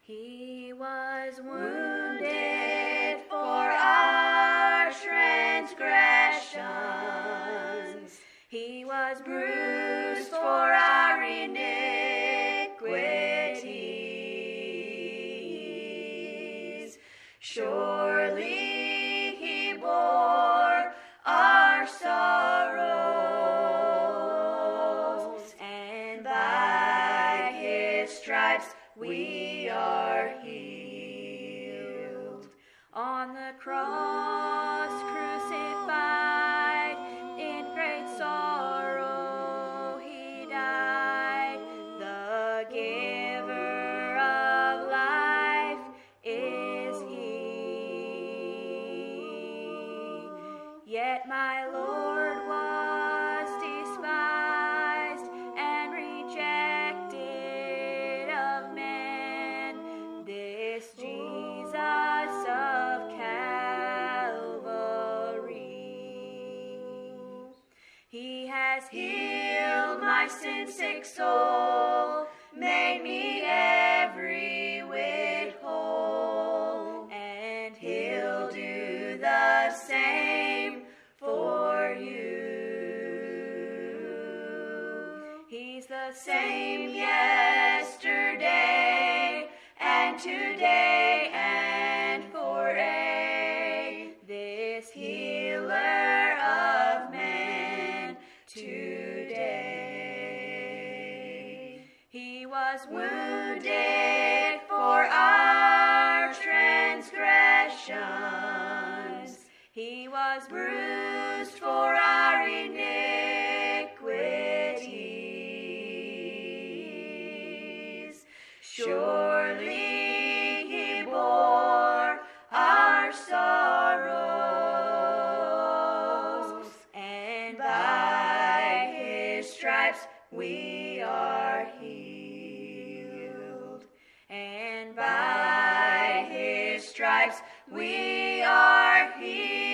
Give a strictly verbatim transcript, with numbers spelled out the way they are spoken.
He was wounded for our transgressions. He was bruised for our iniquities. Surely he bore our sorrows, and by his stripes we are healed. On the cross, crucified in great sorrow, he died. The giver of life is he. Yet my Lord was despised and rejected of men. This Jesus of Calvary. He has healed my sin-sick soul, made me every whit whole, and he'll do the same for you. He's the same yesterday and today and forever, this healer of men today. He was wounded for our transgressions. He was bruised for our iniquities. Surely he bore our sorrows, and by his stripes we are healed. And by his stripes we are healed.